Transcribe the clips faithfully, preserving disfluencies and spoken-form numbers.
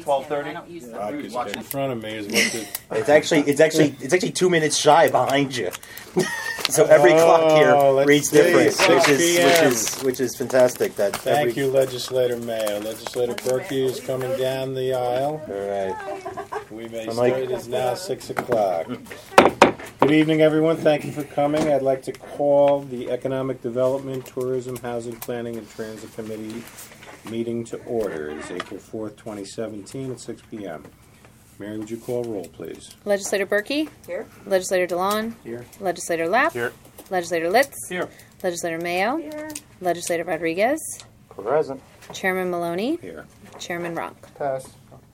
twelve thirty. I don't use them. I could stay in front of me is what the... It's actually it's actually it's actually two minutes shy behind you. So every Oh, clock here let's reads see, different, six which is p m which is which is fantastic. That Thank every, you, Legislator Mayo. Legislator Berkey is coming down the aisle. All right. We may I'm start. like- It is now six o'clock. Good evening, everyone. Thank you for coming. I'd like to call the Economic Development, Tourism, Housing Planning, and Transit Committee meeting to order. It is April fourth, twenty seventeen at six p m Mary, would you call roll, please? Legislator Berkey? Here. Legislator DeLon? Here. Legislator Lapp? Here. Legislator Litz? Here. Legislator Mayo? Here. Legislator Rodriguez? Present. Chairman Maloney? Here. Chairman Ronk. Pass.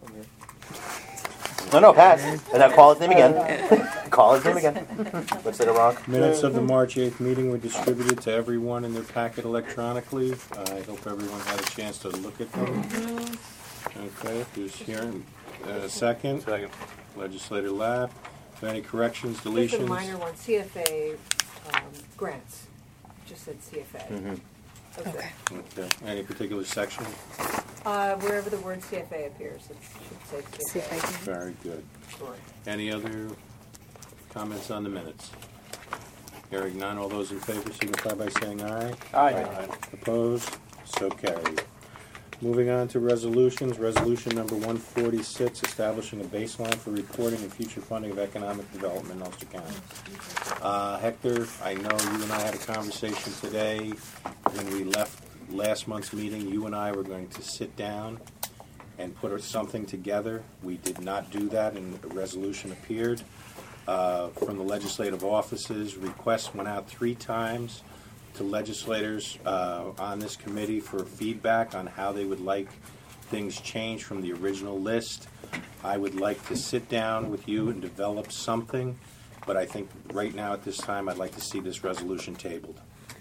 No, no, pass. And now call his name again. Call his name again. Legislator Ronk. Minutes of the March eighth meeting were distributed to everyone in their packet electronically. I hope everyone had a chance to look at them. Okay, who's here? Uh, second. Second. Legislator Lapp. Any corrections, Just a deletions? minor one, C F A um, grants. Just said C F A. Mhm. That was it. Okay. Any particular section? Uh, wherever the word C F A appears, it should say See C if I F can. Very good. A. Sorry. Any other comments on the minutes? Hearing none, all those in favor signify by saying aye. Aye. Opposed? So carried. Moving on to resolutions. Resolution number one forty-six, establishing a baseline for reporting and future funding of economic development in Ulster County. Uh, Hector, I know you and I had a conversation today when we left last month's meeting. You and I were going to sit down and put something together. We did not do that, and a resolution appeared uh, from the legislative offices. Requests went out three times to legislators uh, on this committee for feedback on how they would like things changed from the original list. I would like to sit down with you and develop something, but I think right now at this time I'd like to see this resolution tabled.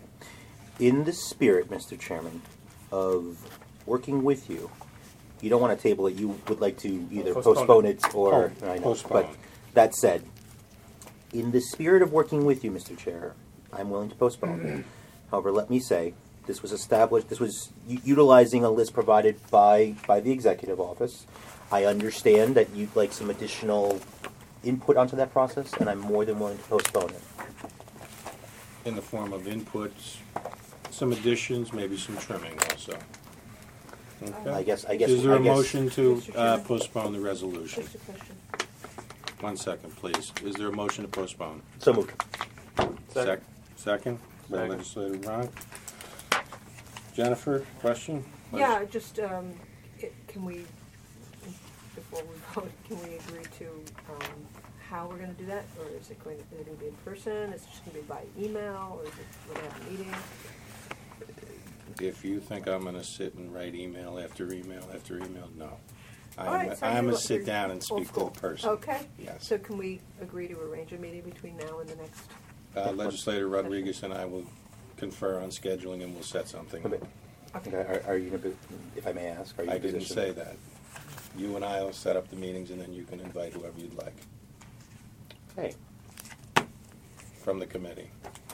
In the spirit, Mister Chairman, of working with you, you don't want to table it. You would like to either Postpone postpone, it. it or Oh, I know. postpone. But that said, in the spirit of working with you, Mister Chair, I'm willing to postpone. However, let me say, this was established, this was u- utilizing a list provided by, by the executive office. I understand that you'd like some additional input onto that process, and I'm more than willing to postpone it. In the form of inputs, some additions, maybe some trimming also. Okay. I guess, I guess. Is there I a guess- motion to Mister uh, Chairman? postpone the resolution? Just a question. One second, please. Is there a motion to postpone? So moved. Sec- Second, by Second. Legislator Ronk. Jennifer, question? Yeah, just, um, it, can we, before we vote, can we agree to, um, how we're gonna do that? Or is it going to, is it gonna be in person? Is it just gonna be by email? Or is it, we're gonna have a meeting? If you think I'm gonna sit and write email after email after email, no. All I'm, right, so I'm you're- a sit you're down and old speak to school. the person. Okay. Yes. So can we agree to arrange a meeting between now and the next? Uh, Legislator Rodriguez and I will confer on scheduling and we'll set something. Okay. Okay, Are, are you, in a po- if I may ask, are you in I a didn't position- say that. You and I will set up the meetings and then you can invite whoever you'd like Okay. from the committee.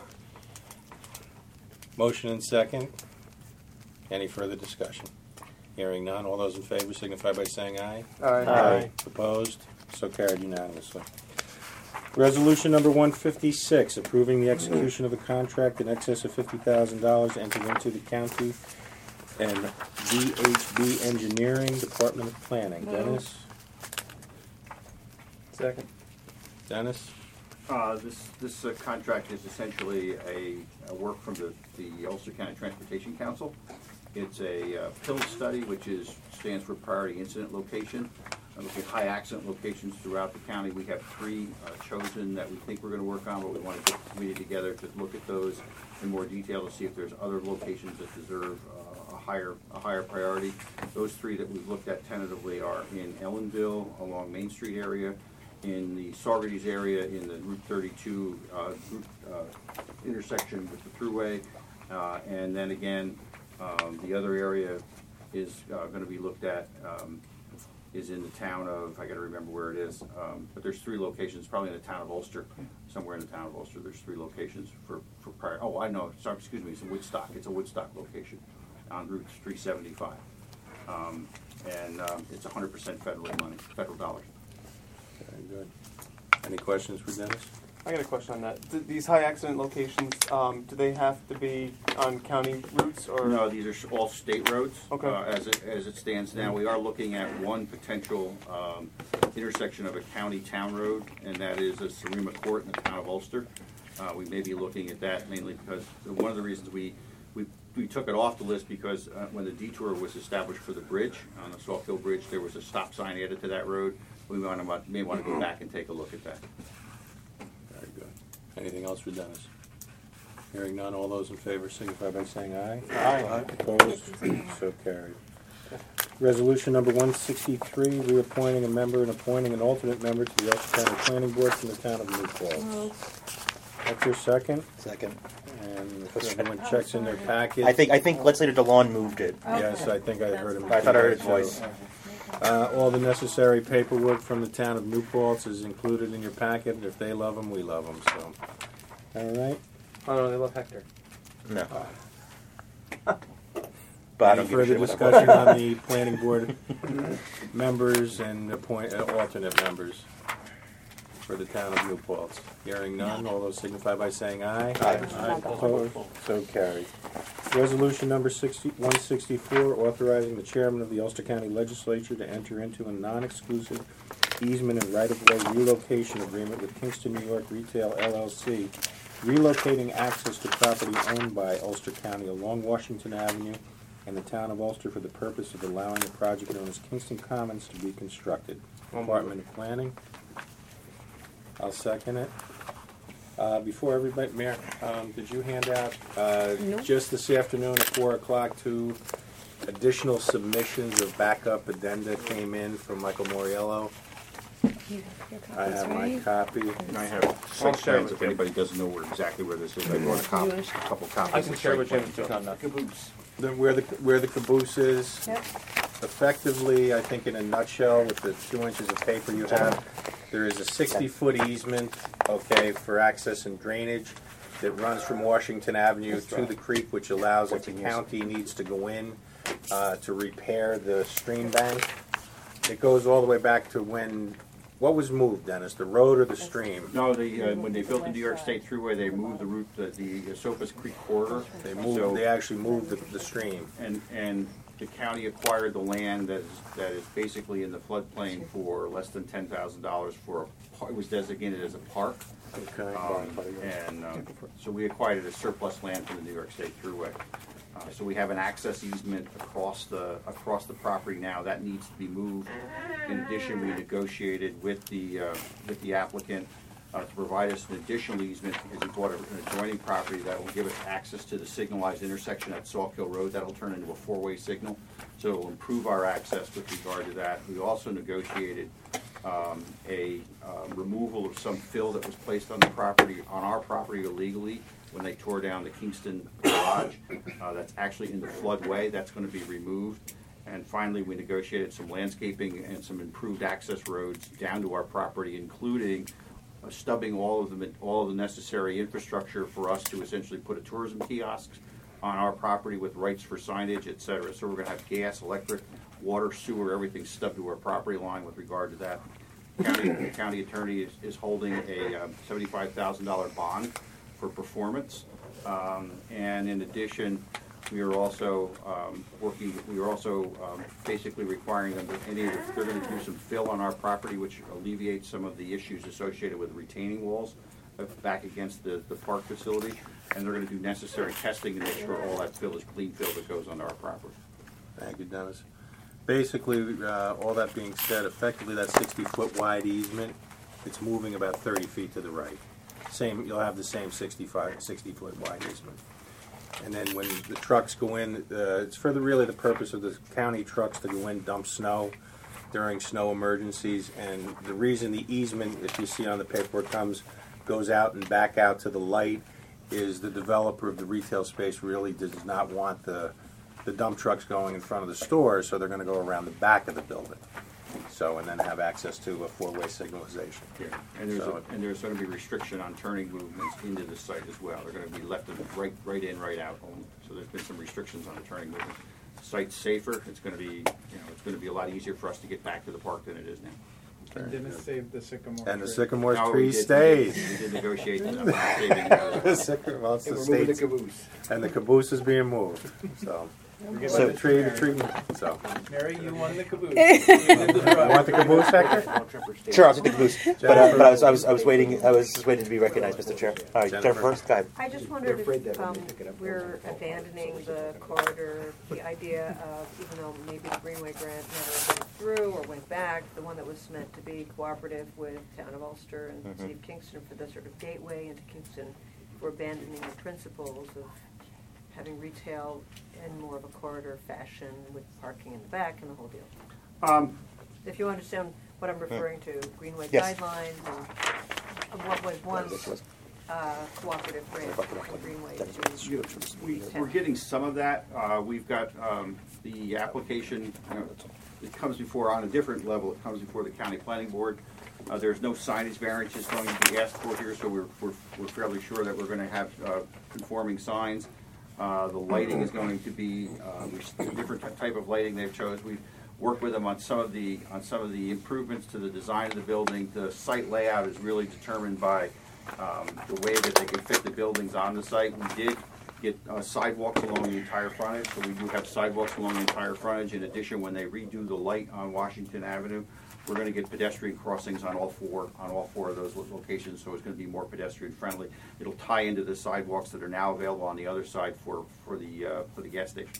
Motion and second. Any further discussion? Hearing none. All those in favor signify by saying aye. Aye. Opposed? So carried unanimously. Resolution number one fifty-six, approving the execution of a contract in excess of fifty thousand dollars entered into the county and V H B Engineering, Department of Planning. Dennis? Second. Dennis? Uh, This, this uh, contract is essentially a, a work from the, the Ulster County Transportation Council. It's a uh, PIL study, which is, stands for Priority Incident Location. Uh, Looking at high accident locations throughout the county. We have three uh, chosen that we think we're going to work on, but we want to get the committee together to look at those in more detail to see if there's other locations that deserve uh, a higher, a higher priority. Those three that we've looked at tentatively are in Ellenville, along Main Street area, in the Saugerties area, in the Route thirty-two uh, route, uh, intersection with the Thruway, uh, and then again, um, the other area is uh, going to be looked at, um, is in the town of, I got to remember where it is, um, but there's three locations, probably in the town of Ulster, somewhere in the town of Ulster. There's three locations for for prior. Oh, I know. Sorry, excuse me. It's a Woodstock. It's a Woodstock location on Route three seventy-five. Um, and um, it's one hundred percent federal money, federal dollars. Very good. Any questions for Dennis? I got a question on that. Th- these high accident locations, um, do they have to be on county routes or? No, these are s- all state roads. Okay. Uh, As it, as it stands now, we are looking at one potential um, intersection of a county-town road, and that is a Sarima Court in the town of Ulster. Uh, We may be looking at that mainly because one of the reasons we, we, we took it off the list because uh, when the detour was established for the bridge, on the Saltfield Bridge, there was a stop sign added to that road. We want to, may want to go back and take a look at that. Very good. Anything else for Dennis? Hearing none, all those in favor signify by saying aye. Aye. Opposed? So carried. Resolution number one sixty-three, reappointing a member and appointing an alternate member to the Ulster County Planning Board from the town of New Paltz. That's your second, Second. and if everyone checks in their packet. I think I think legislator DeLon moved it. Yes, I think I heard him. I thought I heard his So, voice. Uh, all the necessary paperwork from the town of New Paltz is included in your packet. If they love them, we love them, so. All right? Oh no, they love Hector. No. But I Any don't give a further shit what discussion about. on the planning board members and appoint, uh, alternate members for the town of New Paltz? Hearing none, all those signify by saying aye. Aye. Opposed? So carried. Resolution number sixty, one sixty-four, authorizing the chairman of the Ulster County Legislature to enter into a non-exclusive easement and right-of-way relocation agreement with Kingston, New York Retail L L C, relocating access to property owned by Ulster County along Washington Avenue and the town of Ulster for the purpose of allowing the project known as Kingston Commons to be constructed. Department of Planning. I'll second it. Uh, before everybody, Mayor, um, did you hand out, uh, Nope. just this afternoon at four o'clock, two additional submissions of backup addenda came in from Michael Moriello? I have my copy. And I have I'll site share it plans with if you. anybody doesn't know where exactly where this is. I brought a copy, a couple copies. I can of share site with Jim. plans. It's just not enough. The, where the, where the caboose is, Yep. effectively, I think in a nutshell, with the two inches of paper you have, there is a sixty-foot easement, okay, for access and drainage that runs from Washington Avenue to the creek, which allows if the county needs to go in uh, to repair the stream bank. It goes all the way back to when, what was moved, Dennis, the road or the stream? No, the, uh, when they built the New York State Thruway, they moved the route, the, the Esopus Creek corridor. They So- moved, they actually moved the, the stream. And, and the county acquired the land that is, that is basically in the floodplain for less than ten thousand dollars for a, par- it was designated as a park. Okay. Um, And, um, so we acquired it as surplus land from the New York State Thruway. Uh, so we have an access easement across the, across the property now, that needs to be moved. In addition, we negotiated with the, uh, with the applicant, uh, to provide us an additional easement, because he bought an adjoining property that will give us access to the signalized intersection at Saltkill Road, that'll turn into a four-way signal, so it'll improve our access with regard to that. We also negotiated, um, a, uh, removal of some fill that was placed on the property, on our property illegally, when they tore down the Kingston garage. Uh, that's actually in the floodway, that's gonna be removed. And finally, we negotiated some landscaping and some improved access roads down to our property, including uh, stubbing all of the, all of the necessary infrastructure for us to essentially put a tourism kiosk on our property with rights for signage, et cetera. So we're gonna have gas, electric, water, sewer, everything stubbed to our property line with regard to that. County, the county attorney is, is holding a um, seventy-five thousand dollar bond for performance. Um, and in addition, we are also um, working, we are also um, basically requiring them that any of the, they're going to do some fill on our property, which alleviates some of the issues associated with retaining walls uh, back against the, the park facility. And they're going to do necessary testing to make sure all that fill is clean fill that goes on our property. Thank you, Dennis. Basically, uh, all that being said, effectively that sixty-foot wide easement, it's moving about thirty feet to the right. Same, you'll have the same sixty-five, sixty-foot wide easement. And then when the trucks go in, uh, it's for the, really the purpose of the county trucks to go in, dump snow during snow emergencies. And the reason the easement, if you see on the paperwork, comes, goes out and back out to the light is the developer of the retail space really does not want the, the dump trucks going in front of the store, so they're going to go around the back of the building. So, and then have access to a four-way signalization. Yeah, and there's, So- a- and there's gonna be restriction on turning movements into the site as well. They're gonna be left in right, right in, right out only. So there's been some restrictions on the turning movement. site safer. It's going to be, you know, it's going to be a lot easier for us to get back to the park than it is now. And Dennis saved the sycamore And the tree. sycamore No, we tree did- we stays. did- We did negotiate that. saving The those. sycamore, well, it's And the we're moving the state's, caboose. and the caboose is being moved, so. We're getting So the tree, the tree. tree, so. Mary, you won the caboose. You did the You drive. want the caboose, Hector? Sure, I'll take the caboose. But, uh, but I was, I was, I was waiting. I was just waiting to be recognized, Mister Chair. All right, Jennifer, first, go ahead. I just They're wondered afraid if that when um, they pick it up, we're they'll fall abandoning back. the corridor, the idea of, even though maybe the Greenway grant never went through or went back, the one that was meant to be cooperative with Town of Ulster and Mhm. City of Kingston for the sort of gateway into Kingston, we're abandoning the principles of having retail in more of a corridor fashion with parking in the back and the whole deal. Um, If you understand what I'm referring to, Greenway Yes. guidelines and of what was once uh, cooperative grant for Greenway to We, we're getting some of that. Uh, we've got, um, the application, you know, it comes before, on a different level, it comes before the county planning board. Uh, there's no signage variances going to be asked for here, so we're, we're, we're fairly sure that we're gonna have, uh, conforming signs. Uh, the lighting is going to be, uh, a different type of lighting they've chose. We've worked with them on some of the, on some of the improvements to the design of the building. The site layout is really determined by, um, the way that they can fit the buildings on the site. We did get uh, sidewalks along the entire frontage, so we do have sidewalks along the entire frontage. In addition, when they redo the light on Washington Avenue, we're gonna get pedestrian crossings on all four, on all four of those lo- locations, so it's gonna be more pedestrian friendly. It'll tie into the sidewalks that are now available on the other side for, for the, uh, for the gas station.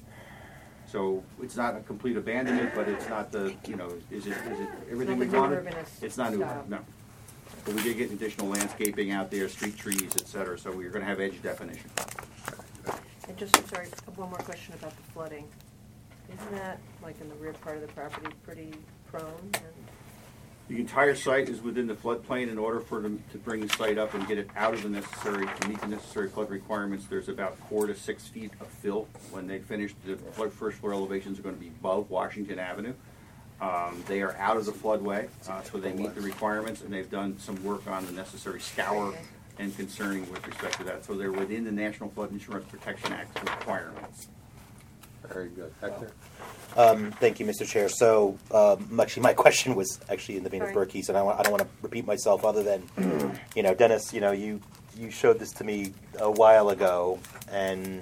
So it's not a complete abandonment, but it's not the, you know, is it, is it everything we Not the new wanted? urbanist It's not new, style. no. But we did get additional landscaping out there, street trees, et cetera, so we're gonna have edge definition. And just, I'm sorry, one more question about the flooding. Isn't that, like in the rear part of the property, pretty prone? And The entire site is within the floodplain. In order for them to bring the site up and get it out of the necessary, to meet the necessary flood requirements, there's about four to six feet of fill. When they finish, the flood, first floor elevations are gonna be above Washington Avenue. Um, they are out of the floodway, uh, so they meet the requirements, and they've done some work on the necessary scour and concerning with respect to that. So they're within the National Flood Insurance Protection Act requirements. Very good. Hector? Um, thank you, Mister Chair. So, um, actually, my question was actually in the vein of Sorry. Berkey's, and I, wa- I don't want to repeat myself other than, you know, Dennis, you know, you, you showed this to me a while ago, and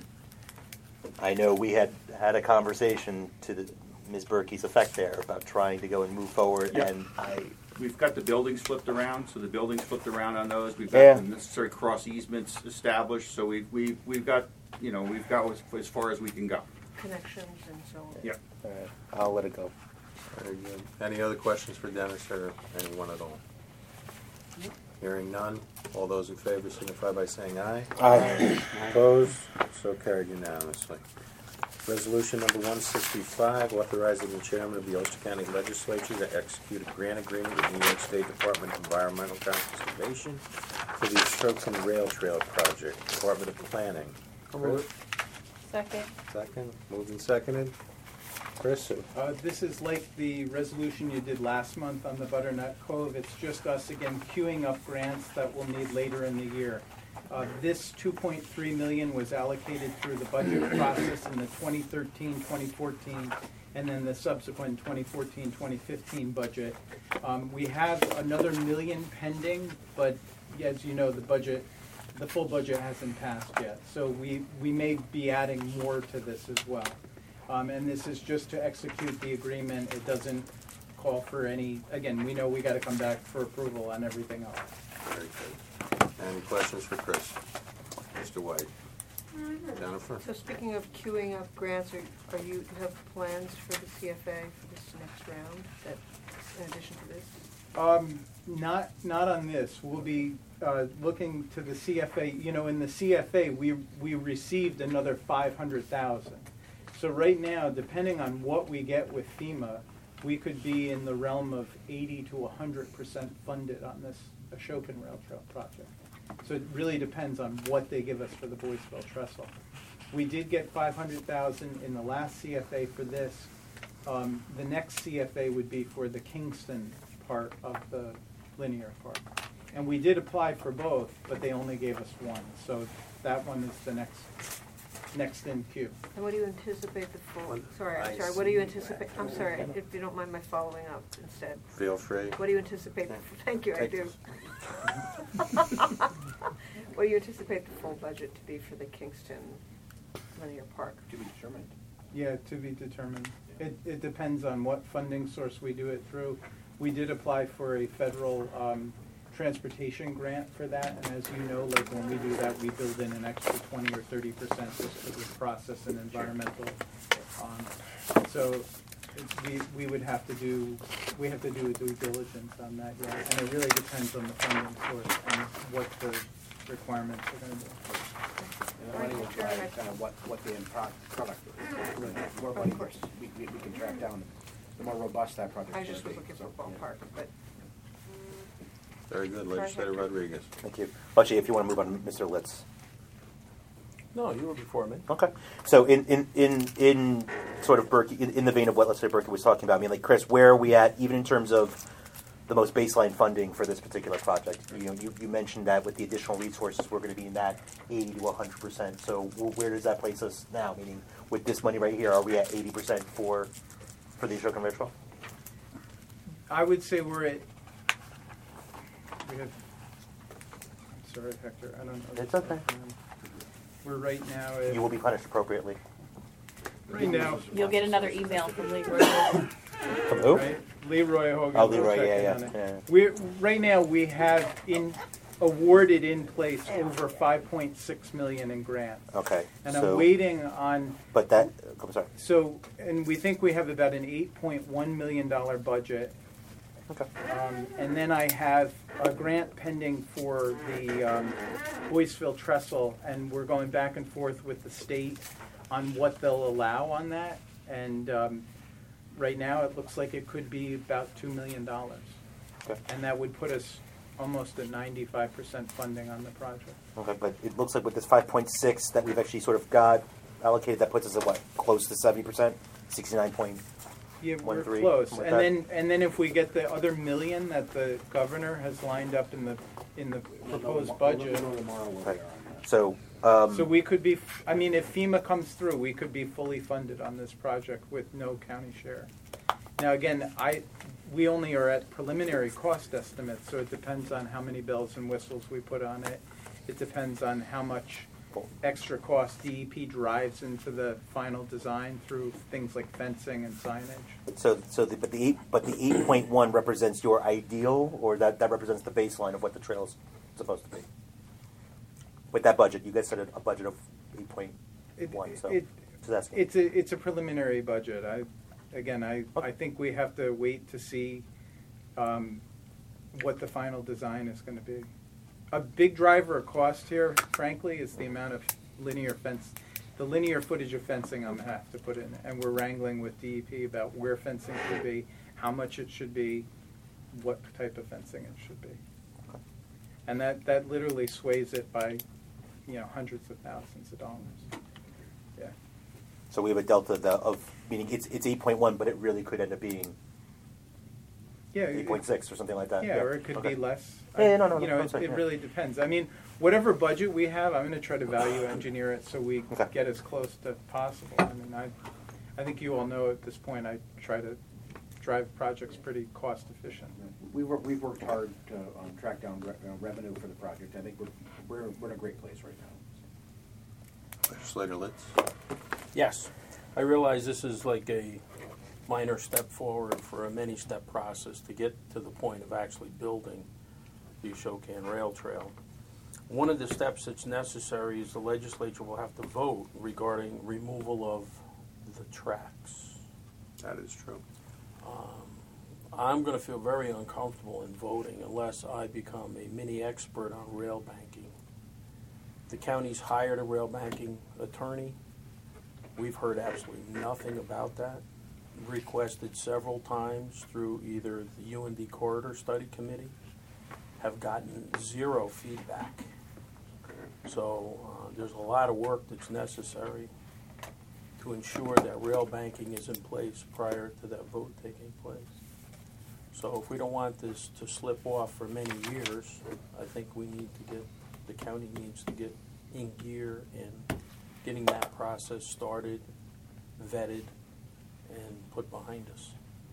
I know we had had a conversation to the, Miz Berkey's effect there about trying to go and move forward, Yep. and I, We've got the buildings flipped around, so the buildings flipped around on those. We've got Yeah. the necessary cross easements established, so we've, we've, we've got, you know, we've got as, as far as we can go. connections and so on. Yep. All right, I'll let it go. Very good. Any other questions for Dennis or anyone at all? Hearing none, all those in favor signify by saying aye. Aye. Opposed? So carried unanimously. Resolution number one sixty-five, authorizing the chairman of the Ulster County Legislature to execute a grant agreement with New York State Department of Environmental Conservation for the Ashokan Rail Trail Project, Department of Planning. Chris? Second. Second, moved and seconded. Chris? Uh, this is like the resolution you did last month on the Butternut Cove. It's just us again queuing up grants that we'll need later in the year. Uh, this two point three million was allocated through the budget process in the twenty thirteen twenty fourteen and then the subsequent twenty fourteen twenty fifteen budget. Um, we have another million pending, but as you know, the budget, the full budget hasn't passed yet. So we, we may be adding more to this as well. Um, and this is just to execute the agreement. It doesn't call for any, again, we know we gotta come back for approval on everything else. Very good. Any questions for Chris? Mister White? Jennifer? So speaking of queuing up grants, are, are you, do you have plans for the C F A for this next round, that, in addition to this? Um, not, not on this. We'll be, uh, looking to the C F A, you know, in the C F A, we, we received another five hundred thousand. So right now, depending on what we get with FEMA, we could be in the realm of eighty to a hundred percent funded on this Ashokan Rail Trail project. So it really depends on what they give us for the Boyceville Trestle. We did get five hundred thousand in the last C F A for this. Um, the next C F A would be for the Kingston part of the linear park. And we did apply for both, but they only gave us one, so that one is the next next in queue. And what do you anticipate the full, One- sorry, I'm I sorry, what do you anticipate, I'm sorry, if you don't mind my following up instead. Feel free. What do you anticipate, thank you, I Take do. What do you anticipate the full budget to be for the Kingston Linear Park? To be determined. Yeah, to be determined. It, it depends on what funding source we do it through. We did apply for a federal um, transportation grant for that, and as you know, like when we do that, we build in an extra twenty or thirty percent just for the process and environmental. Um, so it- we, we would have to do, we have to do a due diligence on that, yeah, and it really depends on the funding source and what the requirements are gonna be. And the money will drive kind of what, what the end pro- product is. The more money course. we, we we can track down, the more robust that project I is just was going to looking be. for So, yeah. ballpark, but Very good, Legislator Hector. Rodriguez. Thank you. Actually, if you want to move on, Mister Litz. No, you were before me. Okay. So in, in, in, in sort of Berkey, in, in the vein of what let's say Berkey was talking about, I mean, like, Chris, where are we at, even in terms of the most baseline funding for this particular project? You know, you, you mentioned that with the additional resources, we're going to be in that eighty to one hundred percent. So wh- where does that place us now? Meaning, with this money right here, are we at eighty percent for, for the Ashoka Metro? I would say we're at, we have, sorry, Hector, I don't know. It's okay. We're right now at, You will be punished appropriately. right now, You'll get another email from Leroy. From who? right, Leroy Hogan. Oh, Leroy, will check yeah, in yeah, on it. yeah. We're, right now, we have in, awarded in place over five point six million in grants. Okay. And so, I'm waiting on, But that, I'm sorry. so, and we think we have about an eight point one million dollar budget. Okay. Um, and then I have a grant pending for the um, Boyceville Trestle, and we're going back and forth with the state on what they'll allow on that. And um, right now, it looks like it could be about two million dollars. Okay. And that would put us almost at ninety-five percent funding on the project. Okay, but it looks like with this five point six that we've actually sort of got allocated, that puts us at what, close to seventy percent? sixty-nine point. Yeah, One, we're three, close. something And like then, and then if we get the other million that the governor has lined up in the, in the We'll know proposed tomo- budget, We'll know tomorrow where Right. we are on that. So, um, so we could be, I mean, if FEMA comes through, we could be fully funded on this project with no county share. Now, again, I, we only are at preliminary cost estimates, so it depends on how many bells and whistles we put on it. It depends on how much extra cost D E P drives into the final design through things like fencing and signage. so, so the, but the eight, but the eight point one represents your ideal, or that, that represents the baseline of what the trail's supposed to be? With that budget, you guys set a, a budget of eight point one, It- so, it- so that's. It's a, it's a preliminary budget. I, again, I, Okay. I think we have to wait to see um, what the final design is going to be. A big driver of cost here, frankly, is the amount of linear fence, the linear footage of fencing I'm going to have to put in. And we're wrangling with D E P about where fencing should be, how much it should be, what type of fencing it should be. And that, that literally sways it by, you know, hundreds of thousands of dollars. Yeah. So we have a delta the, of, meaning it's, it's eight point one, but it really could end up being Yeah, eight point six or something like that. Yeah, or it could Okay. be less. Yeah, yeah, no, no, You no, know, I'm it, sorry, it yeah. really depends. I mean, whatever budget we have, I'm gonna try to value engineer it so we Okay. get as close to possible. I mean, I, I think you all know at this point, I try to drive projects pretty cost efficient. We've, wor- we've worked hard to um, track down re- uh, revenue for the project. I think we're, we're, we're in a great place right now. Legislator Litz. Yes, I realize this is like a minor step forward for a many-step process to get to the point of actually building the Ashokan Rail Trail. One of the steps that's necessary is the legislature will have to vote regarding removal of the tracks. That is true. I'm going to feel very uncomfortable in voting unless I become a mini expert on rail banking. The county's hired a rail banking attorney. We've heard absolutely nothing about that. Requested several times through either the U N D Corridor Study Committee, have gotten zero feedback. So uh, there's a lot of work that's necessary to ensure that rail banking is in place prior to that vote taking place. So if we don't want this to slip off for many years, I think we need to get, the county needs to get in gear and getting that process started, vetted, and put behind us.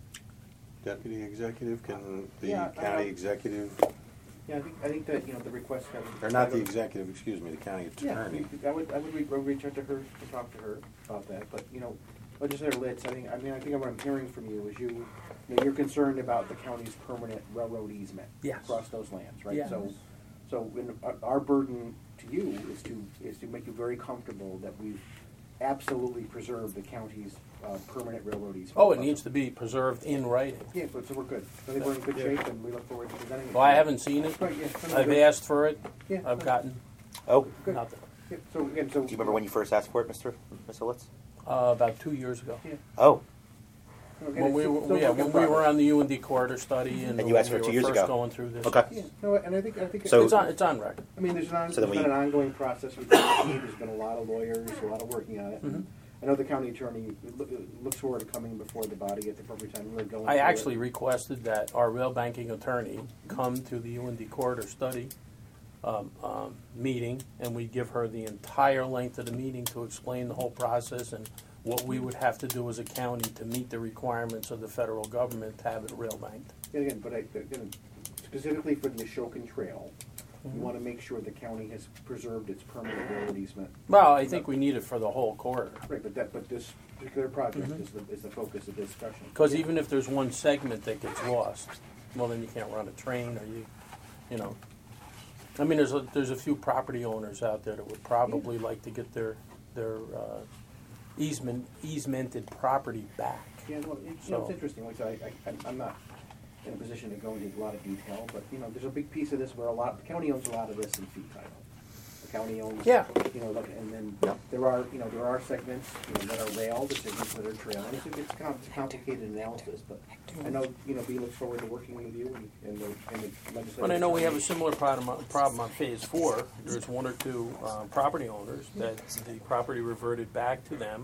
Deputy executive, can the Yeah, I county know. executive, Yeah, I think, I think that, you know, the request have. or not the executive, excuse me, the county Yeah, attorney. I would, I would re- reach out to her to talk to her about that, but, you know, Legislator Litz, I think, I mean, I think what I'm hearing from you is you, you know, you're concerned about the county's permanent railroad easement Yes. across those lands, right? Yes. So, so in, our- our burden to you is to, is to make you very comfortable that we've absolutely preserved the county's, uh, permanent railroad easement. Oh, it needs to be preserved in writing. Yeah, but, so we're good. I think we're in good Yeah. shape, and we look forward to presenting it. Well, I haven't seen it. Right, yeah. no, no, I've good. asked for it. Yeah, I've no, gotten Oh, good. nothing. Yeah, so again, so. do you remember when you first asked for it, Mister Mister Litz? Uh, about two years ago. Yeah. Oh, Okay, When we, so- were, so yeah, work in when we were progress. on the U N D corridor study and, And you when asked for we it two were years first ago. going through this. okay. Yeah, no, and I think, I think. So- It's on, it's on record. I mean, there's an, on- So then there's been we- an ongoing process with the county, there's been a lot of lawyers, a lot of working on it. Mhm. I know the county attorney loo- looks forward to coming before the body at the appropriate time, really going I through it. actually requested that our rail banking attorney come to the U N D corridor study um, um, meeting, and we give her the entire length of the meeting to explain the whole process and what we would have to do as a county to meet the requirements of the federal government to have it rail banked. And again, but I, again, specifically for the Ashokan Trail, Mhm. we want to make sure the county has preserved its permanent railroad easement. Well, I think we need it for the whole corridor. Right, but that, but this particular project Mhm. is the, is the focus of discussion. Because even if there's one segment that gets lost, well, then you can't run a train, or you, you know. I mean, there's a, there's a few property owners out there that would probably like to get their their uh, easement easemented property back. Yeah, no, it, you know, it's So- interesting, like I said, I, I, I'm not in a position to go into a lot of detail, but, you know, there's a big piece of this where a lot, the county owns a lot of this in fee title. The county owns, Yeah. you know, like, and then Yeah. there are, you know, there are segments, you know, that are rail, the segments that are trail, and it's, it's com- it's a complicated analysis, but I know, you know, B looks forward to working with you and, and the, and the legislature. But I know we have a similar problem, problem on phase four. There's one or two uh, property owners that the property reverted back to them,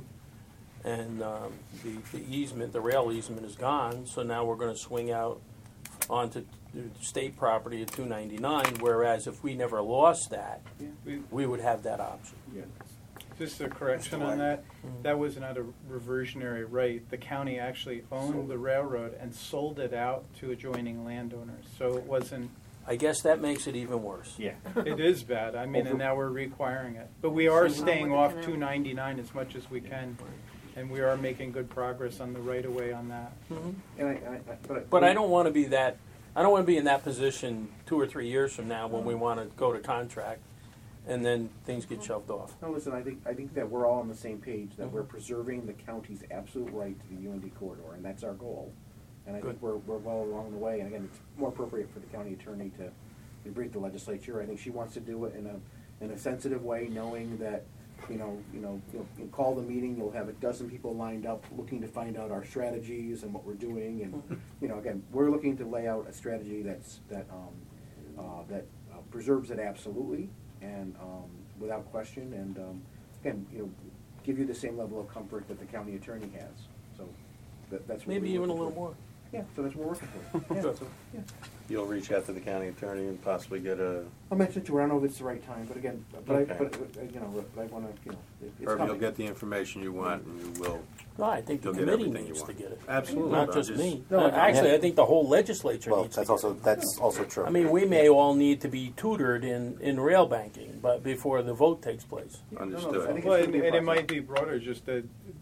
and um, the, the easement, the rail easement is gone, so now we're gonna swing out onto the state property at two ninety-nine, whereas if we never lost that, Yeah. We- we would have that option. Yeah. Just a correction on that, that was not a reversionary right. The county actually owned the railroad and sold it out to adjoining landowners, so it wasn't, I guess that makes it even worse. Yeah. it is bad, I mean, and now we're requiring it. But we are staying off two ninety-nine as much as we can, and we are making good progress on the right-of-way on that. And I, I, I- but. But I don't want to be that, I don't want to be in that position two or three years from now when we want to go to contract, and then things get shoved off. No, listen, I think, I think that we're all on the same page, that we're Mhm. preserving the county's absolute right to the U N D corridor, and that's our goal. And I think Good. we're, we're well along the way, and again, it's more appropriate for the county attorney to, to brief the legislature. I think she wants to do it in a, in a sensitive way, knowing that, you know, you know, you'll, you'll call the meeting, you'll have a dozen people lined up looking to find out our strategies and what we're doing, and, you know, again, we're looking to lay out a strategy that's, that, um, uh, that uh, preserves it absolutely, and, um, without question, and, um, again, you know, give you the same level of comfort that the county attorney has, so, that, that's what Maybe we're even a looking little for. more. Yeah, so that's what we're working for. Yeah, Good. so, yeah. You'll reach out to the county attorney and possibly get a, I'll mention it to her, I don't know if it's the right time, but again, but I, Okay. but, uh, you know, I wanna, you know, it- it's or you'll coming. get the information you want and you will. No, I think the You'll get committee everything you needs to want. get it. Absolutely. Not I'm just just- me. No, Uh, Actually, yeah. I think the whole legislature Well, needs to that's get also it. that's also true. I mean, we may all need to be tutored in, in rail banking, but before the vote takes place. Yeah, no, no, Understood. I think it's Well, gonna and, be a and it process. might be broader, just that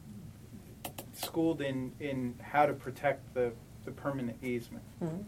schooled in, in how to protect the, the permanent easement.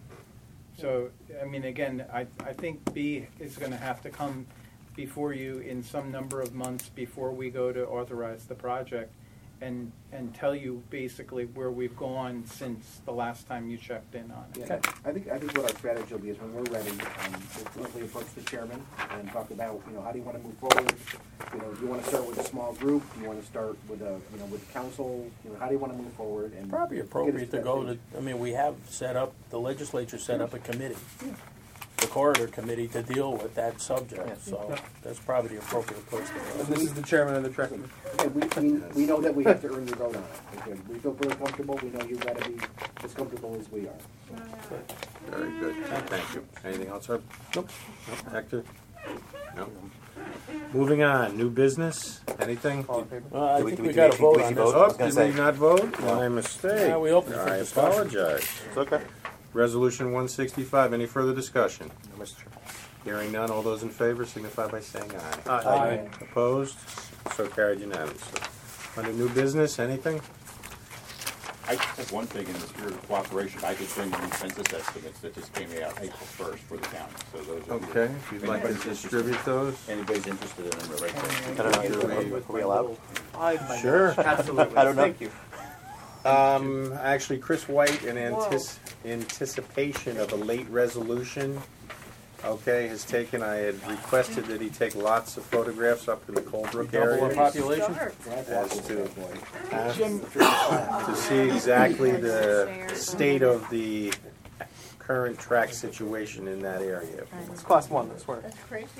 So, I mean, again, I, I think B is gonna have to come before you in some number of months before we go to authorize the project and, and tell you basically where we've gone since the last time you checked in on it. Yeah, I think, I think what our strategy will be is when we're ready, um, we'll hopefully approach the chairman and talk about, you know, how do you wanna move forward? You know, do you wanna start with a small group? Do you wanna start with a, you know, with council? You know, how do you wanna move forward? And Probably get us appropriate to that go stage? to, I mean, we have set up, the legislature set up a committee, the corridor committee, to deal with that subject, so that's probably the appropriate place to And go. this is the chairman of the trek. And we, we, we know that we have to earn your vote on it. Okay, we feel very comfortable, we know you gotta be as comfortable as we are. Very good. Thank you. Anything else, Herb? Nope. Nope. Hector? No. Moving on, new business, anything? All in favor? Well, I Do we- think do we we- got to do we- vote do we on vote? this. I was Oh, gonna did say- we not vote? My mistake. Yeah, we opened for I discussion. apologize. It's okay. Resolution one sixty-five, any further discussion? No, Mister Chair. Hearing none, all those in favor signify by saying aye. Aye. Opposed? So carried unanimously. Under new business, anything? I just have one thing in the spirit of cooperation. I did bring the new census estimates that just came out April first for the county. So those are. Okay, if you'd like to anybody's interested- distribute those. Anybody's interested in them, they're right there. I don't know, are we allowed? Sure. Absolutely. I don't know. Thank you. Um, actually, Chris White, in antis- anticipation of a late resolution, okay, has taken, I had requested that he take lots of photographs up in the Colebrook Double our area population? as to, uh, to see exactly the state of the current track situation in that area. It's class one, I swear. That's crazy.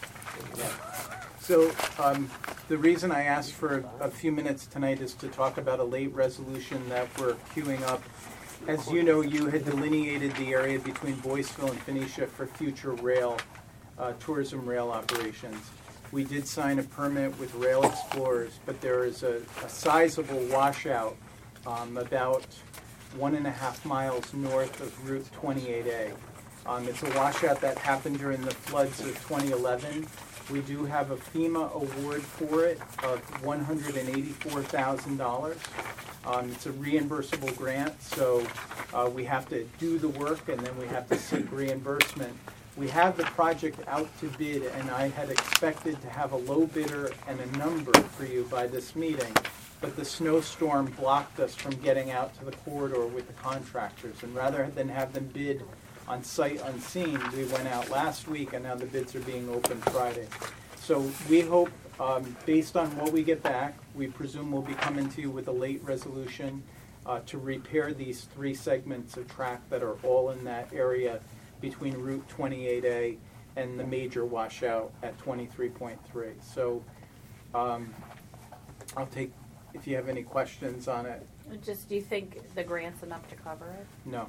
So, um, the reason I asked for a few minutes tonight is to talk about a late resolution that we're queuing up. As you know, you had delineated the area between Boyceville and Phoenicia for future rail, uh, tourism rail operations. We did sign a permit with Rail Explorers, but there is a, a sizable washout, um, about one and a half miles north of Route twenty-eight A. Um, it's a washout that happened during the floods of twenty eleven. We do have a FEMA award for it of one hundred eighty-four thousand dollars. Um, it's a reimbursable grant, so uh, we have to do the work and then we have to seek reimbursement. We have the project out to bid, and I had expected to have a low bidder and a number for you by this meeting, but the snowstorm blocked us from getting out to the corridor with the contractors. And rather than have them bid on sight unseen, we went out last week, and now the bids are being opened Friday. So we hope, um, based on what we get back, we presume we'll be coming to you with a late resolution uh, to repair these three segments of track that are all in that area between Route twenty-eight A and the major washout at twenty-three point three. So um, I'll take, if you have any questions on it. Just, do you think the grant's enough to cover it? No.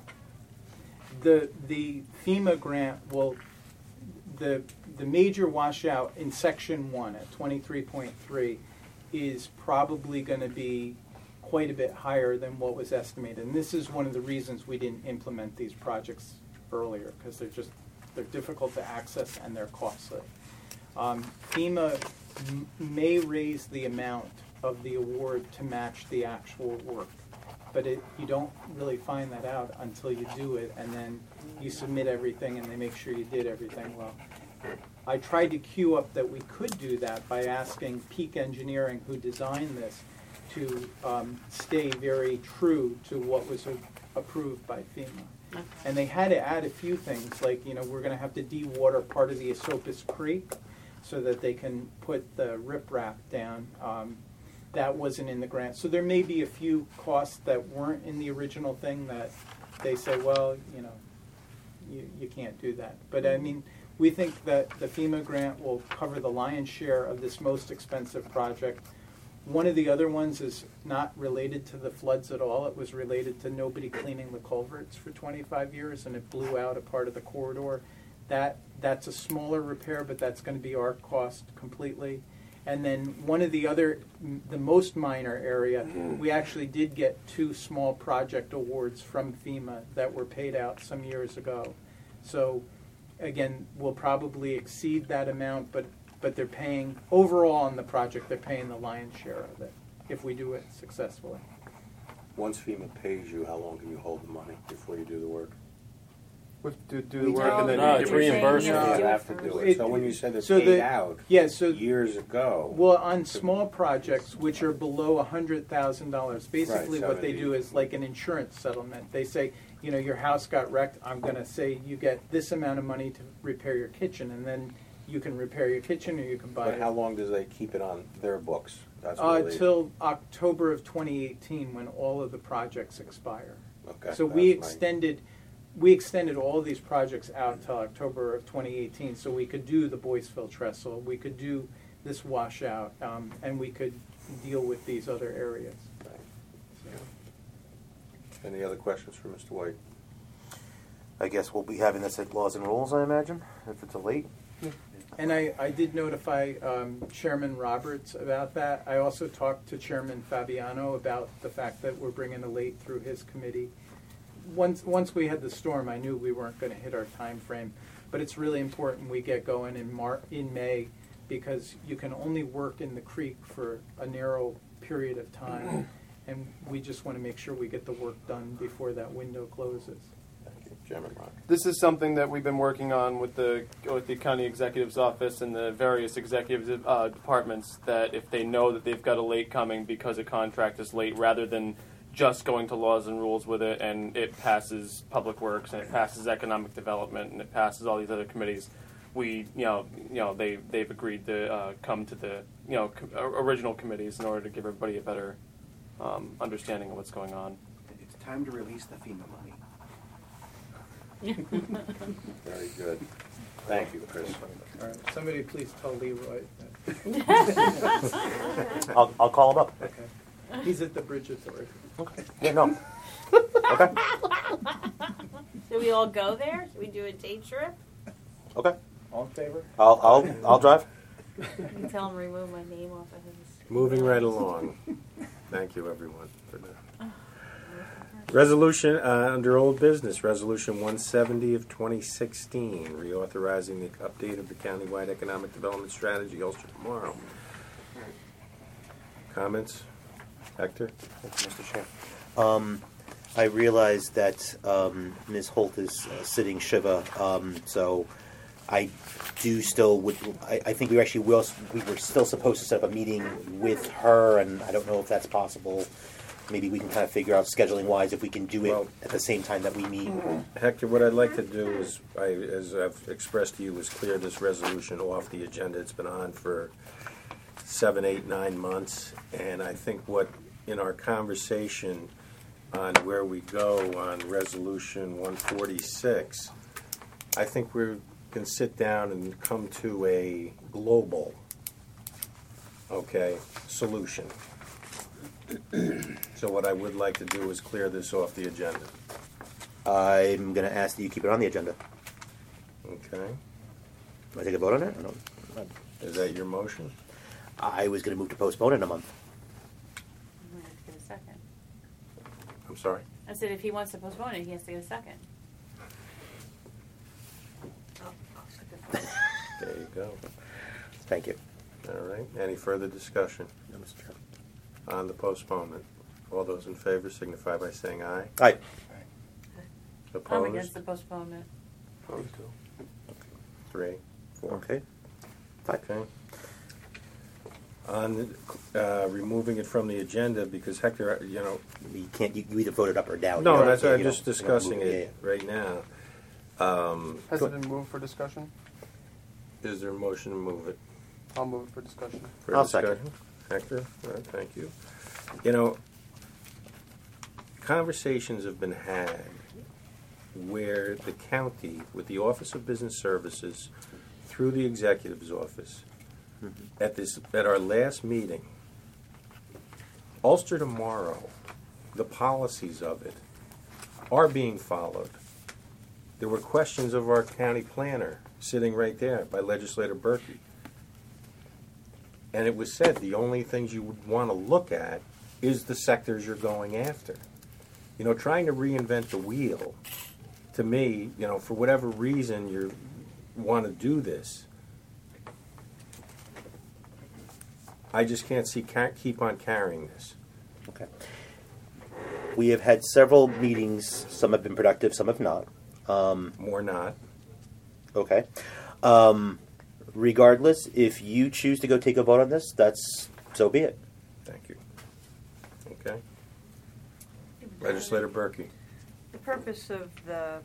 The, the FEMA grant will, the, the major washout in section one at twenty-three point three is probably going to be quite a bit higher than what was estimated. And this is one of the reasons we didn't implement these projects earlier, because they're just, they're difficult to access and they're costly. Um, FEMA m- may raise the amount of the award to match the actual work. But it, you don't really find that out until you do it, and then you submit everything, and they make sure you did everything well. I tried to queue up that we could do that by asking Peak Engineering, who designed this, to um, stay very true to what was a- approved by FEMA. Okay. And they had to add a few things, like, you know, we're going to have to de-water part of the Esopus Creek so that they can put the riprap down. Um, That wasn't in the grant. So there may be a few costs that weren't in the original thing that they say, well, you know, you, you can't do that. But I mean, we think that the FEMA grant will cover the lion's share of this most expensive project. One of the other ones is not related to the floods at all. It was related to nobody cleaning the culverts for twenty-five years, and it blew out a part of the corridor. That, that's a smaller repair, but that's going to be our cost completely. And then one of the other, m- the most minor area, we actually did get two small project awards from FEMA that were paid out some years ago. So again, we'll probably exceed that amount, but, but they're paying, overall on the project, they're paying the lion's share of it if we do it successfully. Once FEMA pays you, how long can you hold the money before you do the work? We do, do the We work and then No, you it's give us- reimbursement. You do it have to do first. it. So when you said it's So paid the- out Yeah, so, years ago. well, on small projects, which are below one hundred thousand dollars, basically Right, what they do seventy. is like an insurance settlement. They say, you know, your house got wrecked, I'm gonna say you get this amount of money to repair your kitchen, and then you can repair your kitchen or you can buy But it. how long does they keep it on their books? That's Uh, what they- till October of twenty eighteen, when all of the projects expire. Okay, So we that's my- extended, we extended all these projects out until October of twenty eighteen, so we could do the Boyceville Trestle, we could do this washout, um, and we could deal with these other areas. So, Any other questions for Mister White? I guess we'll be having this at Laws and Rules, I imagine, if it's a late. And I, I did notify um, Chairman Roberts about that. I also talked to Chairman Fabiano about the fact that we're bringing a late through his committee. Once once we had the storm, I knew we weren't going to hit our time frame. But it's really important we get going in Mar- in May, because you can only work in the creek for a narrow period of time. And we just want to make sure we get the work done before that window closes. Chairman Rock. This is something that we've been working on with the with the county executive's office and the various executive uh, departments, that if they know that they've got a late coming because a contract is late, rather than just going to laws and rules with it and it passes Public Works and it passes Economic Development and it passes all these other committees, we, you know, you know, they they've agreed to uh, come to the, you know, com- original committees in order to give everybody a better um, understanding of what's going on. It's time to release the FEMA money. Very good. Thank you, Chris. All right, somebody please tell Leroy that. I'll, I'll call him up. Okay. He's at the Bridge Authority. Okay. Yeah, no. Okay. Should we all go there? Should we do a day trip? Okay. All in favor? I'll, I'll, I'll drive. You can tell him to remove my name off of his. Moving right along. Thank you, everyone, for that. Resolution uh, under old business, Resolution one seventy of twenty sixteen, reauthorizing the update of the countywide economic development strategy, Ulster tomorrow. Comments? Hector? Thank you, Mister Chair. Um, I realize that um, Miz Holt is uh, sitting Shiva, um, so I do still would. I, I think we actually will. We were still supposed to set up a meeting with her, and I don't know if that's possible. Maybe we can kind of figure out scheduling wise if we can do it Well, at the same time that we meet. Hector, what I'd like to do is, I, as I've expressed to you, is clear this resolution off the agenda. It's been on for seven, eight, nine months, and I think what, in our conversation on where we go on Resolution one forty-six, I think we can sit down and come to a global, okay, solution. So what I would like to do is clear this off the agenda. I'm going to ask that you keep it on the agenda. Okay? Do I take a vote on it? I, don't, Is that your motion? I was going to move to postpone in a month. I'm gonna have to get a second. I'm sorry? I said if he wants to postpone it, he has to get a second. I'll- I'll second. There you go. Thank you. All right. Any further discussion No, Mister Chairman. on the postponement? All those in favor signify by saying aye. Aye. Opposed? I'm against the postponement. Opposed? Three, four. Okay. Fine. Okay. On uh, removing it from the agenda, because Hector, you know, You can't. You, you either vote it up or down. no, You don't- that's you I'm don't- just you don't discussing move it right now. Um, Has it been moved for discussion? is there a motion to move it? I'll move it for discussion. For I'll discussion? second. Hector, all right, thank you. You know, conversations have been had where the county, with the Office of Business Services, through the executive's office, at this at our last meeting, Ulster Tomorrow, the policies of it are being followed. There were questions of our county planner sitting right there by Legislator Berkey. And it was said the only things you would want to look at is the sectors you're going after. You know, trying to reinvent the wheel, to me, you know, for whatever reason you want to do this, I just can't see ca- keep on carrying this. Okay. We have had several meetings. Some have been productive. Some have not. Um, More not. okay. Um, regardless, if you choose to go take a vote on this, that's so be it. Thank you. Okay. Legislator Berkey. The purpose of the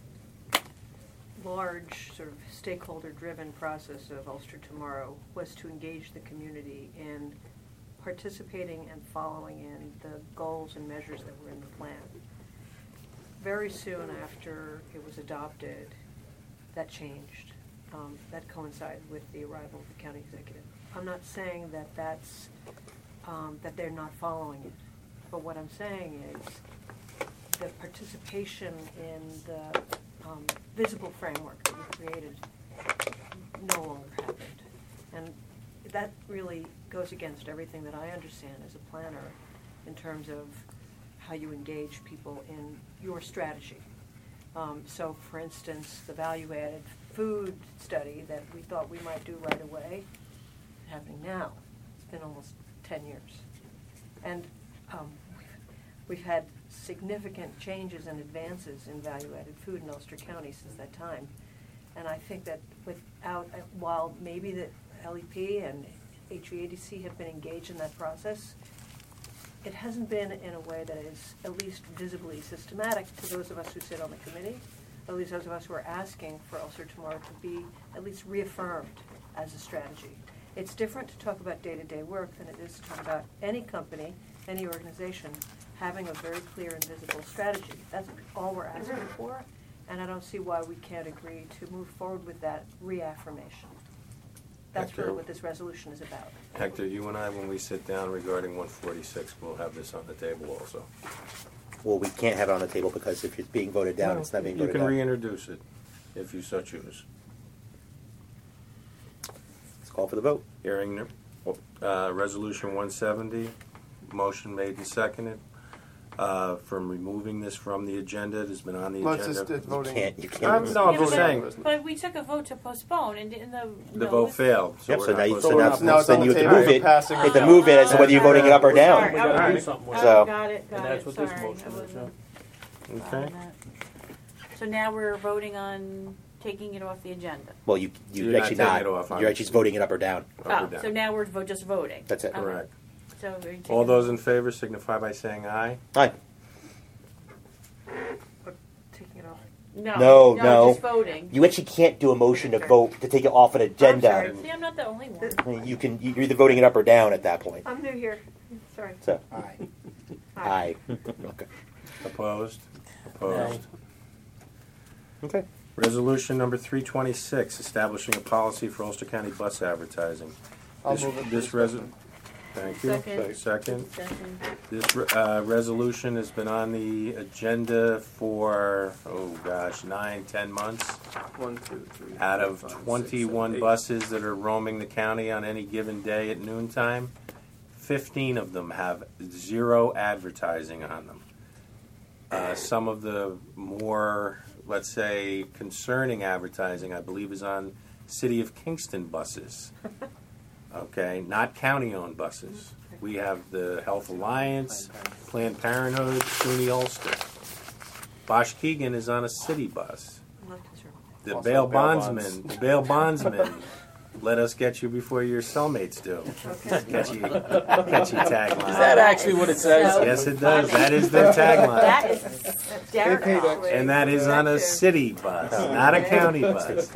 large sort of stakeholder-driven process of Ulster Tomorrow was to engage the community in participating and following in the goals and measures that were in the plan. Very soon after it was adopted, that changed. Um, that coincided with the arrival of the county executive. I'm not saying that that's, um, that they're not following it, but what I'm saying is the participation in the um, visible framework that we created no longer happened. And that really goes against everything that I understand as a planner in terms of how you engage people in your strategy. Um, so, for instance, the value-added food study that we thought we might do right away, happening now. It's been almost ten years. And um, we've, we've had significant changes and advances in value-added food in Ulster County since that time. And I think that without, uh, while maybe the L E P and H V A D C have been engaged in that process, it hasn't been in a way that is at least visibly systematic to those of us who sit on the committee, at least those of us who are asking for Ulster Tomorrow to be at least reaffirmed as a strategy. It's different to talk about day-to-day work than it is to talk about any company, any organization having a very clear and visible strategy. That's all we're asking for, and I don't see why we can't agree to move forward with that reaffirmation. That's Hector. really what this resolution is about. Hector, you and I, when we sit down regarding one forty-six, we'll have this on the table also. Well, we can't have it on the table because if it's being voted down, it's not being You voted can down. reintroduce it, if you so choose. Let's call for the vote. Hearing, uh, resolution one seventy, motion made and seconded, uh, from removing this from the agenda. It has been on the Well, it's agenda. just it's You voting. can't, you Um, can't. no, I'm Yeah, just but- saying, But we took a vote to postpone, and in the the no, vote it's- failed. Yep, we're so not now you, supposed so to- now, Now it's- now it's then on you the have to table. move it. Passing You have to it. move it as to whether you're voting it up or down. Sorry, We gotta okay. do something with Oh, it. So- got it, got And that's it, what this sorry, motion I is, wasn't Okay. on that. So now we're voting on taking it off the agenda. Well, you, you You're not actually taking not. it off, You're actually obviously. voting it up or down. Up or Oh, down. so now we're vo- just voting. That's it. Okay. Correct. So we're taking All those in favor signify by saying aye. Aye. But taking it off. No, No, no. just voting. You actually can't do a motion to vote, to take it off an agenda. sorry. See, I'm not the only one. You can, you're either voting it up or down at that point. I'm new here. Sorry. So, Aye. aye. Okay. Opposed? Opposed. Okay. Resolution number three twenty-six, establishing a policy for Ulster County bus advertising. I'll This- move it for This discussion. resol, thank you. Second. Second. Second. This re- uh, resolution has been on the agenda for, oh gosh, nine, ten months. One, two, three, Out four, of five, six, twenty-one seven, eight. buses that are roaming the county on any given day at noontime, fifteen of them have zero advertising on them. Uh, some of the more, let's say, concerning advertising, I believe, is on City of Kingston buses. Okay, not county-owned buses. We have the Health Alliance, Planned Parenthood, SUNY Ulster. Bosch Keegan is on a city bus. I'm not concerned. The Also bail bail bondsman, the bail bondsman, let us get you before your cellmates do. Okay. Catchy, catchy tagline. Is that actually what it says? So Yes, it does. That is their tagline. That is hysterical. And that is on a city bus, not a county bus.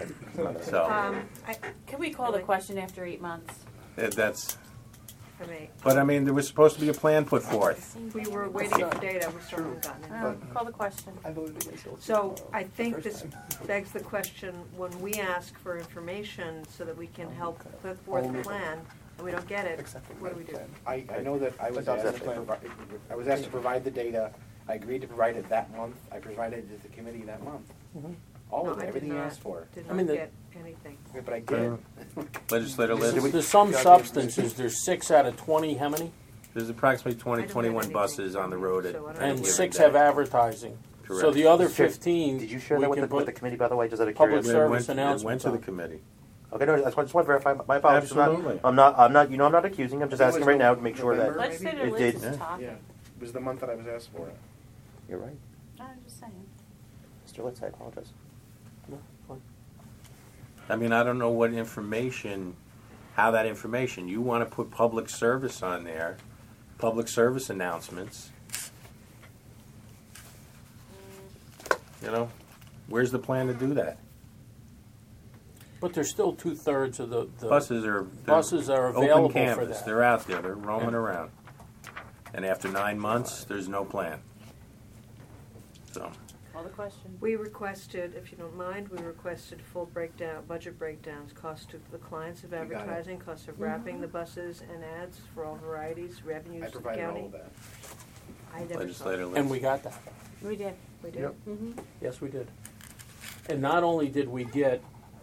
So, Um, I, Can we call the question after eight months? uh, that's, for me, but I mean, there was supposed to be a plan put forth. we were waiting for data, we still haven't gotten it. Oh, call the question. I voted against it. So I think this begs the question, when we ask for information so that we can help put forth a plan, and we don't get it, what do we do? I, I know that I was Adopt asked that to plan. provide, I was asked to provide the data. I agreed to provide it that month. I provided it to the committee that month. All No, of I it, did everything you not. asked for. Did I not mean, the- get anything. Yeah, But I did. Legislator There's, Liz, there's some substances, there's six out of twenty, how many? there's approximately I twenty, don't have twenty-one anything buses on the road at so I don't any And know. given six day. have advertising. So Correct. the other Did you share- fifteen, Did you share we that with can the, with put the committee, by the way, just out of public curiosity? It service went- It went announcements to the on. committee. Okay, no, I just want to verify. My apologies. I'm not- Absolutely. I'm not, I'm not, you know, I'm not accusing. I'm just It asking was right now to make sure November. that Legislator It Liz did. is Yeah. talking. Yeah, it was the month that I was asked for it. you're right. I'm just saying. Mister Litz, I apologize. No, fine. I mean, I don't know what information, how that information, you want to put public service on there, public service announcements. You know, where's the plan to do that? But there's still two thirds of the, the Buses are, they're buses are available open for canvas, that. they're out there, they're roaming around. And after nine months, there's no plan. So, Call the question. We requested, if you don't mind, we requested full breakdown, budget breakdowns, cost of the clients of got it. advertising, cost of wrapping the buses and ads for all varieties, revenues I to the provided all county. of that. I never saw legislator it. Liz. And we got that. We did. We did. Yep. Mm-hmm. Yes, we did. And not only did we get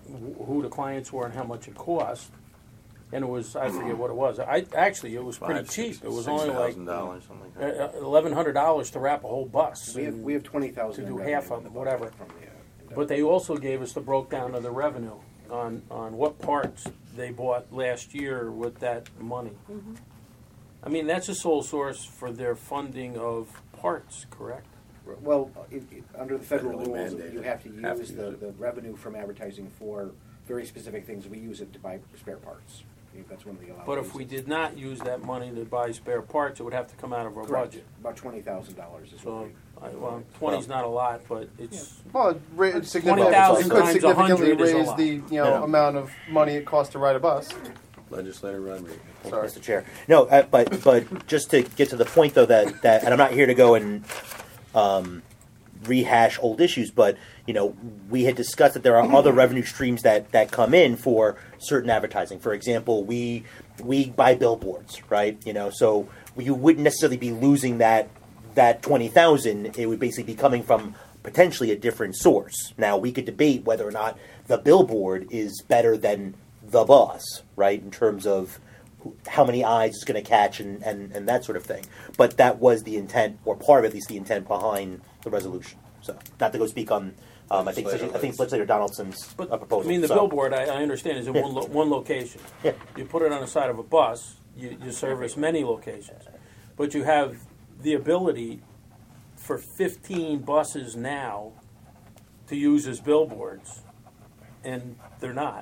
wh- who the clients were and how much it cost. And it was, I forget what it was. I, actually, it was pretty Five, cheap. six- It was six only like thousand dollars, something like that. eleven hundred dollars to wrap a whole bus. We have, we have twenty thousand. to do half of it, whatever. But they also gave us the broke down of the revenue on, on what parts they bought last year with that money. Mm-hmm. I mean, that's a sole source for their funding of parts, correct? Well, it, it, under the federal Federally rules, mandated. you have to Have to use use the, it. the revenue from advertising for very specific things. We use it to buy spare parts. I think that's one of the allowed But if we uses. did not use that money to buy spare parts, it would have to come out of our Correct. budget. About twenty thousand dollars is what So, we. I, well, twenty's not a lot, but it's, Well, it ra- it twenty significantly, thousand it could times a significantly hundred is a raise lot. the you know Yeah. amount of money it costs to ride a bus. Legislator Rodriguez. Sorry. Mister Chair. No, uh, but but just to get to the point though that, that and I'm not here to go and um, rehash old issues, but you know we had discussed that there are other revenue streams that, that come in for certain advertising. For example, we we buy billboards, right? You know, so you wouldn't necessarily be losing that that twenty thousand. It would basically be coming from potentially a different source. Now we could debate whether or not the billboard is better than the bus, right? In terms of who- how many eyes it's going to catch and, and, and that sort of thing. But that was the intent, or part of at least the intent behind the resolution. So, not to go speak on, um, I think Legislator I think Legislator Donaldson's but, uh, proposal. I mean, the So, billboard, I, I understand, is in Yeah. one, lo- one location. Yeah. You put it on the side of a bus, you, you service many locations. But you have the ability for fifteen buses now to use as billboards, and they're not.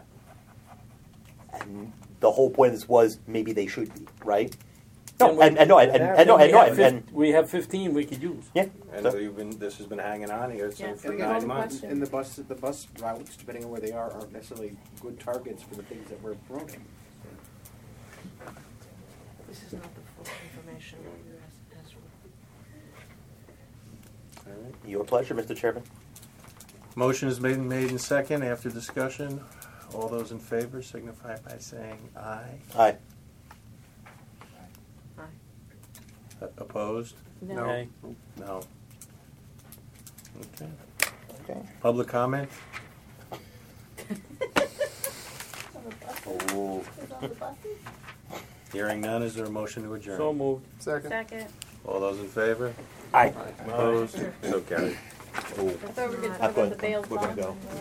And the whole point of this was maybe they should be, right? No, And we- and, and no, and, and, and no, we and no, have and, fif- and we have fifteen we could use. yeah. And So- we've been, this has been hanging on here Yeah. since for And, nine and, months. question. and the bus, the bus routes, depending on where they are, aren't necessarily good targets for the things that we're promoting. This is not the full information that you asked, asked for. All right. Your pleasure, Mister Chairman. Motion is made and made in second. After discussion, all those in favor signify by saying aye. Aye. Aye. Uh, Opposed? No. Okay. No. Okay. Okay. Public comment? Oh. Hearing none, is there a motion to adjourn? So moved. Second. Second. All those in favor? Aye. Opposed? So carried. Oh. I thought we were going to I'm talk going- about the bail we're gonna bond. go.